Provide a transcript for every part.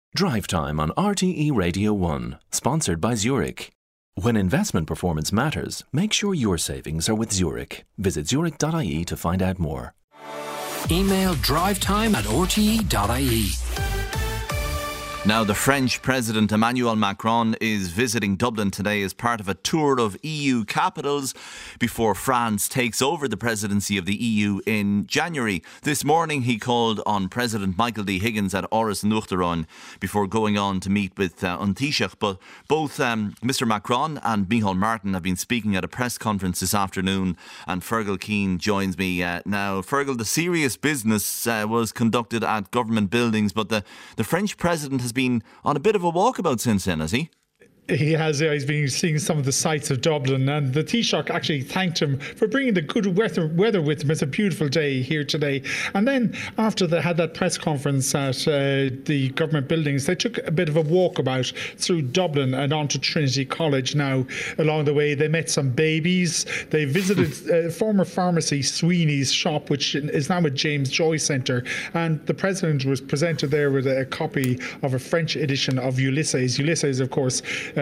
Drive Time on RTE Radio 1, sponsored by Zurich. When investment performance matters, make sure your savings are with Zurich. Visit zurich.ie to find out more. Email drivetime@rte.ie. Now, the French President Emmanuel Macron is visiting Dublin today as part of a tour of EU capitals before France takes over the presidency of the EU in January. This morning he called on President Michael D. Higgins at Áras an Uachtaráin before going on to meet with An Taoiseach. But both Mr Macron and Micheál Martin have been speaking at a press conference this afternoon, and Fergal Keane joins me now. Fergal, the serious business was conducted at government buildings, but the French President has been on a bit of a walkabout since then, has he? He has. He's been seeing some of the sights of Dublin, and the Taoiseach actually thanked him for bringing the good weather with him. It's a beautiful day here today. And then after they had that press conference at the government buildings, they took a bit of a walkabout through Dublin and onto Trinity College. Now, along the way, they met some babies. They visited former pharmacy Sweeney's shop, which is now a James Joyce Centre. And the President was presented there with a copy of a French edition of Ulysses. Ulysses, of course,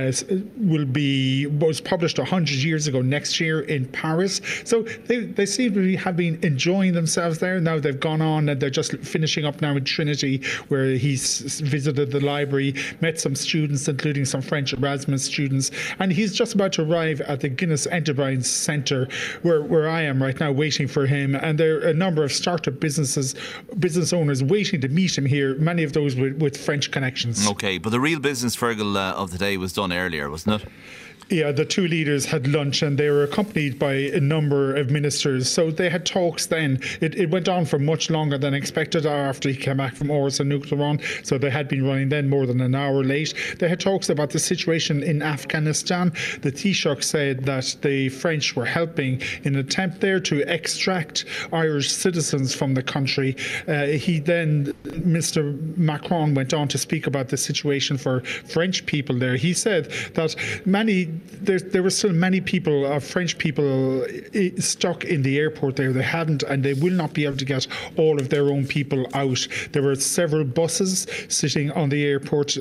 was published 100 years ago next year in Paris. So they seem to have been enjoying themselves there. Now they've gone on and they're just finishing up now in Trinity, where he's visited the library, met some students, including some French Erasmus students, and he's just about to arrive at the Guinness Enterprise Centre, where I am right now waiting for him. And there are a number of startup business owners waiting to meet him here, many of those with French connections. OK, but the real business, Fergal, of the day was done earlier, wasn't it? Yeah, the two leaders had lunch and they were accompanied by a number of ministers. So they had talks then. It went on for much longer than expected after he came back from Áras an Uachtaráin. So they had been running then more than an hour late. They had talks about the situation in Afghanistan. The Taoiseach said that the French were helping in an attempt there to extract Irish citizens from the country. Mr Macron went on to speak about the situation for French people there. He said that there were still many people, French people, stuck in the airport there. They hadn't, and they will not be able to get all of their own people out. There were several buses sitting on the airport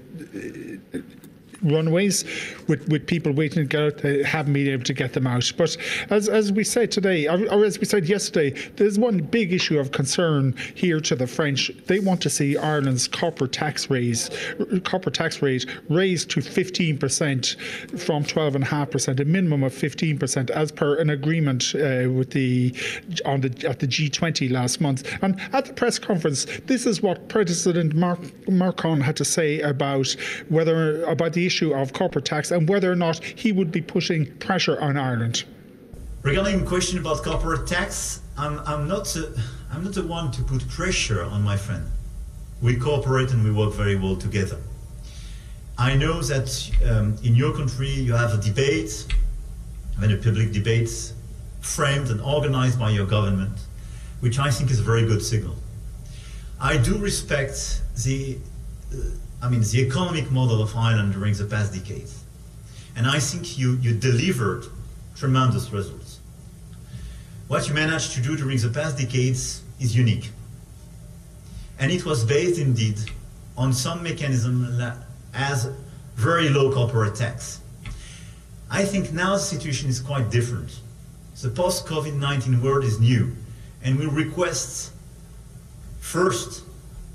runways with people waiting to get out. They haven't been able to get them out. But as we said today, or as we said yesterday, there's one big issue of concern here to the French. They want to see Ireland's corporate tax rate raised to 15% from 12.5%, a minimum of 15%, as per an agreement at the G20 last month. And at the press conference, this is what President Macron had to say about the issue of corporate tax and whether or not he would be putting pressure on Ireland. Regarding the question about corporate tax, I'm not the one to put pressure on my friend. We cooperate and we work very well together. I know that in your country you have a debate, a public debate framed and organized by your government, which I think is a very good signal. I do respect the economic model of Ireland during the past decades. And I think you delivered tremendous results. What you managed to do during the past decades is unique. And it was based indeed on some mechanism as very low corporate tax. I think now the situation is quite different. The post-COVID-19 world is new, and we request first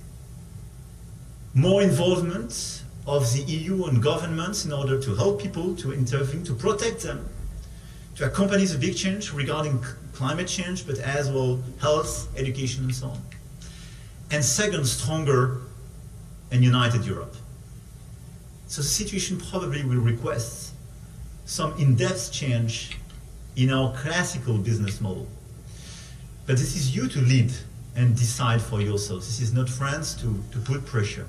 more involvement of the EU and governments in order to help people, to intervene, to protect them, to accompany the big change regarding climate change, but as well health, education, and so on. And second, stronger and united Europe. So the situation probably will request some in-depth change in our classical business model. But this is you to lead and decide for yourself. This is not France to put pressure.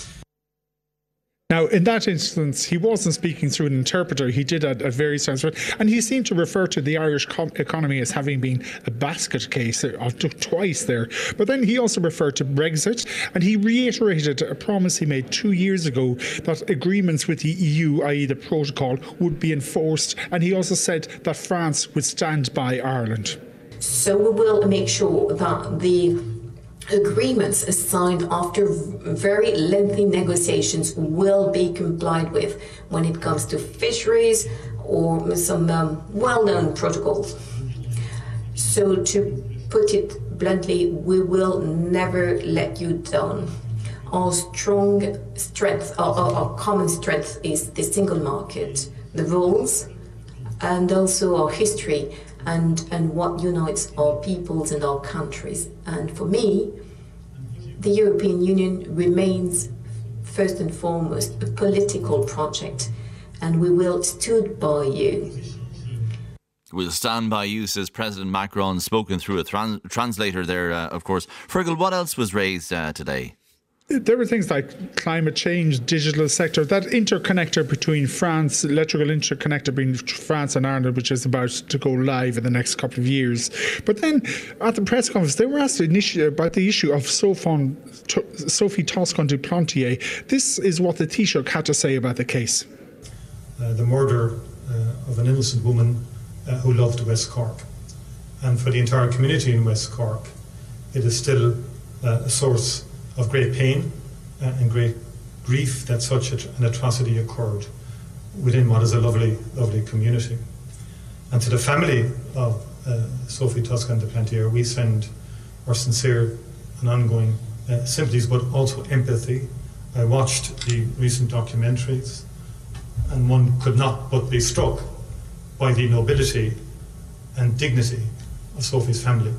Now, in that instance, he wasn't speaking through an interpreter. He did at various times, and he seemed to refer to the Irish economy as having been a basket case twice there. But then he also referred to Brexit, and he reiterated a promise he made 2 years ago that agreements with the EU, i.e. the protocol, would be enforced. And he also said that France would stand by Ireland. So we will make sure that the agreements signed after very lengthy negotiations will be complied with when it comes to fisheries or some well-known protocols. So to put it bluntly, we will never let you down. Our strong strength, our common strength is the single market, the rules, and also our history and what unites our peoples and our countries. And for me, the European Union remains first and foremost a political project, and we will stand by you. We'll stand by you, says President Macron, spoken through a translator there, of course. Fergal, what else was raised today? There were things like climate change, digital sector, that interconnector between France, electrical interconnector between France and Ireland, which is about to go live in the next couple of years. But then at the press conference, they were asked about the issue of Sophie Toscan du Plantier. This is what the Taoiseach had to say about the case. The murder of an innocent woman who loved West Cork. And for the entire community in West Cork, it is still a source of great pain and great grief that such an atrocity occurred within what is a lovely, lovely community. And to the family of Sophie Toscan du Plantier, we send our sincere and ongoing sympathies, but also empathy. I watched the recent documentaries, and one could not but be struck by the nobility and dignity of Sophie's family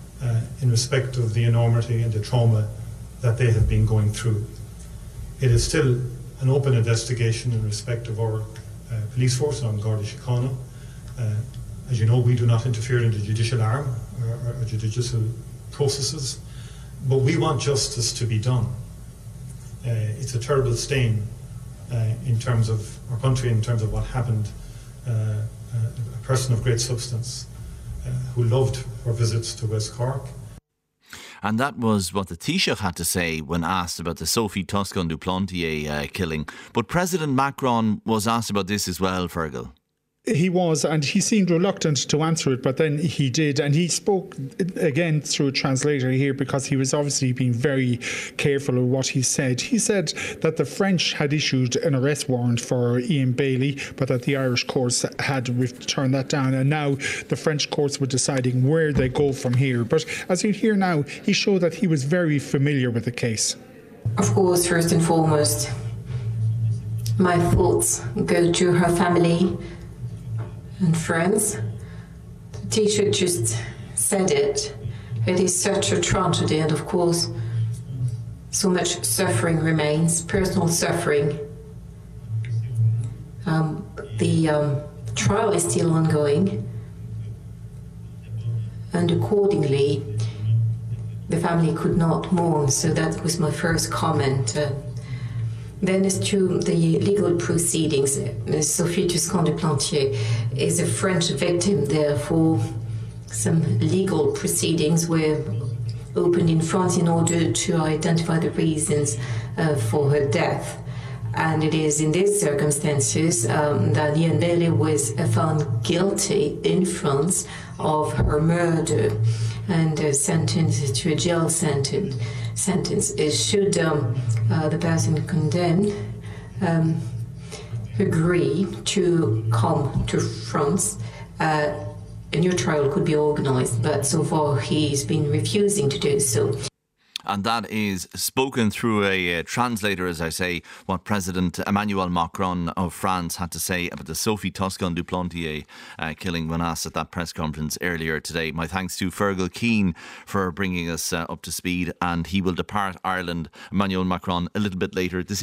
in respect of the enormity and the trauma that they have been going through. It is still an open investigation in respect of our police force on Garda Síochána. As you know, we do not interfere in the judicial arm or judicial processes, but we want justice to be done. It's a terrible stain in terms of our country, in terms of what happened. A person of great substance who loved her visits to West Cork. And that was what the Taoiseach had to say when asked about the Sophie Toscan du Plantier killing. But President Macron was asked about this as well, Fergal. He was, and he seemed reluctant to answer it, but then he did, and he spoke again through a translator here because he was obviously being very careful of what he said. He said that the French had issued an arrest warrant for Ian Bailey, but that the Irish courts had turned that down, and now the French courts were deciding where they go from here. But as you hear now, he showed that he was very familiar with the case. Of course, first and foremost, my thoughts go to her family and friends. The Taoiseach just said it. It is such a tragedy, and of course, so much suffering remains, personal suffering. The trial is still ongoing, and accordingly, the family could not mourn, so that was my first comment. Then as to the legal proceedings, Sophie Toscan du Plantier is a French victim, therefore some legal proceedings were opened in France in order to identify the reasons for her death. And it is in these circumstances that Ian Bailey was found guilty in France of her murder and sentenced to a jail sentence. Should the person condemned agree to come to France, a new trial could be organised, but so far he's been refusing to do so. And that is spoken through a translator, as I say, what President Emmanuel Macron of France had to say about the Sophie Toscan du Plantier killing when asked at that press conference earlier today. My thanks to Fergal Keane for bringing us up to speed, and he will depart Ireland, Emmanuel Macron, a little bit later this